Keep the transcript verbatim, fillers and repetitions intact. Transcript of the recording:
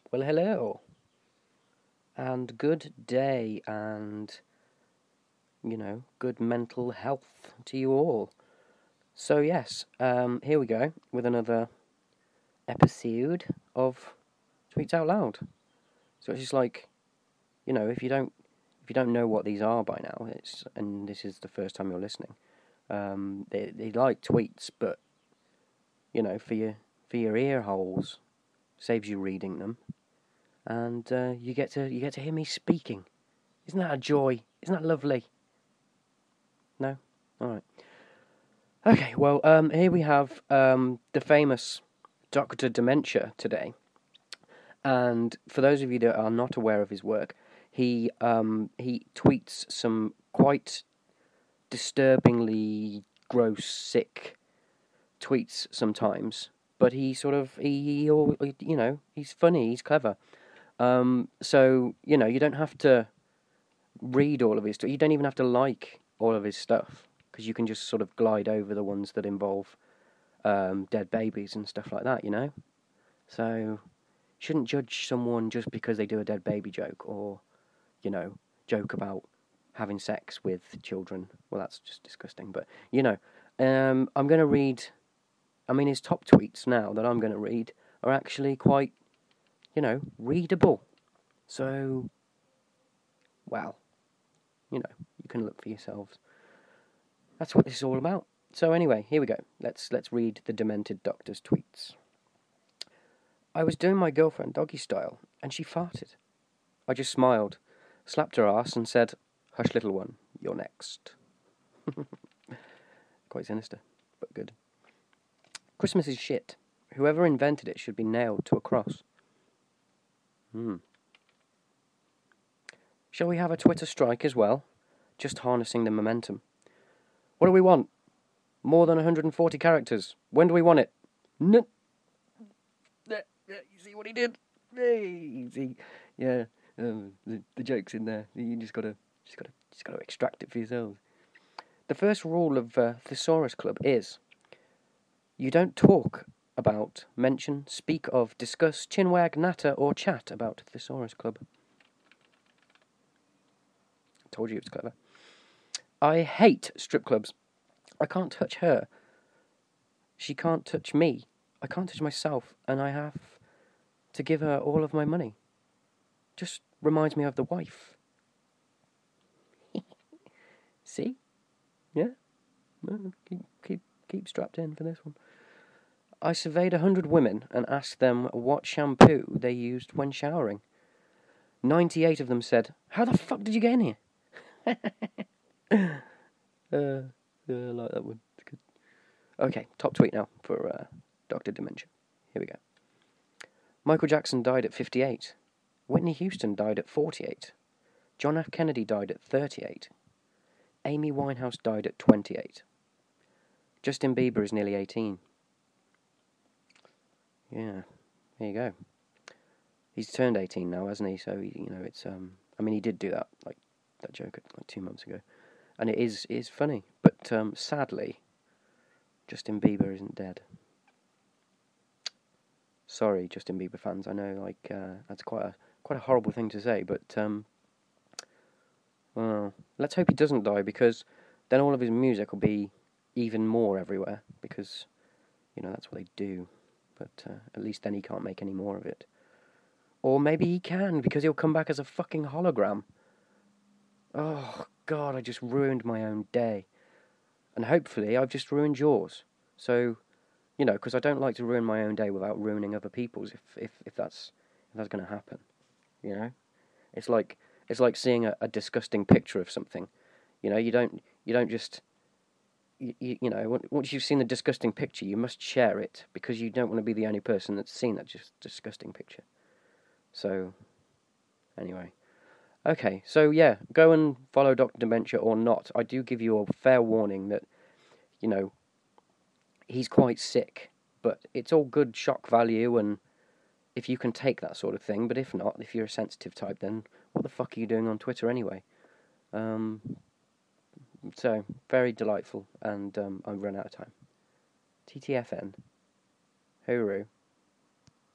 Well, hello, and good day, and, you know, good mental health to you all. So, yes, um, here we go with another episode of Tweets Out Loud. So it's just like, you know, if you don't if you don't know what these are by now, it's and this is the first time you're listening, um, they they like tweets, but you know, for your for your ear holes, saves you reading them, and uh, you get to you get to hear me speaking. Isn't that a joy? Isn't that lovely? No? Alright. Okay, well, um, here we have um, the famous Doctor Dementia today. And for those of you that are not aware of his work, he um, he tweets some quite disturbingly gross, sick tweets sometimes. But he sort of, he, he you know, he's funny, he's clever. Um, so, you know, you don't have to read all of his stuff. You don't even have to like all of his stuff, because you can just sort of glide over the ones that involve um, dead babies and stuff like that, you know? So, you shouldn't judge someone just because they do a dead baby joke, or, you know, joke about having sex with children. Well, that's just disgusting, but, you know, um, I'm going to read, I mean, his top tweets now that I'm going to read are actually quite, you know, readable. So, well, you know, you can look for yourselves. That's what this is all about. So anyway, here we go. Let's let's read the demented doctor's tweets. I was doing my girlfriend doggy style, and she farted. I just smiled, slapped her ass, and said, "Hush, little one, you're next." Quite sinister, but good. Christmas is shit. Whoever invented it should be nailed to a cross. Hmm. Shall we have a Twitter strike as well? Just harnessing the momentum. What do we want? More than one hundred forty characters. When do we want it? No. You see what he did? Hey, see, yeah, um, the the joke's in there. You just gotta, just gotta, just gotta extract it for yourselves. The first rule of uh, Thesaurus Club is: you don't talk about, mention, speak of, discuss, chinwag, natter, or chat about Thesaurus Club. Told you it was clever. I hate strip clubs. I can't touch her. She can't touch me. I can't touch myself, and I have to give her all of my money. Just reminds me of the wife. See? Yeah? Keep, keep, keep strapped in for this one. I surveyed a hundred women and asked them what shampoo they used when showering. Ninety-eight of them said, "How the fuck did you get in here?" uh, yeah, I like that one. It's good. Okay, top tweet now for uh, Doctor Dementia. Here we go. Michael Jackson died at fifty-eight. Whitney Houston died at forty-eight. John F. Kennedy died at thirty-eight. Amy Winehouse died at twenty-eight. Justin Bieber is nearly eighteen. Yeah, there you go. He's turned eighteen now, hasn't he? So, you know, it's, um, I mean, he did do that, like, that joke like two months ago. And it is, it is funny. But, um, sadly, Justin Bieber isn't dead. Sorry, Justin Bieber fans. I know, like, uh, that's quite a, quite a horrible thing to say, but, um, well, let's hope he doesn't die, because then all of his music will be even more everywhere, because, you know, that's what they do. But uh, at least then he can't make any more of it. Or maybe he can, because he'll come back as a fucking hologram. Oh, God, I just ruined my own day. And hopefully I've just ruined yours. So, you know, because I don't like to ruin my own day without ruining other people's, if if, if that's if that's going to happen. You know? It's like it's like seeing a, a disgusting picture of something. You know, you don't you don't just... You, you, you know, once you've seen the disgusting picture, you must share it, because you don't want to be the only person that's seen that just disgusting picture. So, anyway. Okay, so yeah, go and follow Doctor Dementia or not. I do give you a fair warning that, you know, he's quite sick, but it's all good shock value, and if you can take that sort of thing, but if not, if you're a sensitive type, then what the fuck are you doing on Twitter anyway? Um... So, very delightful, and um, I've run out of time. T T F N. Hooroo.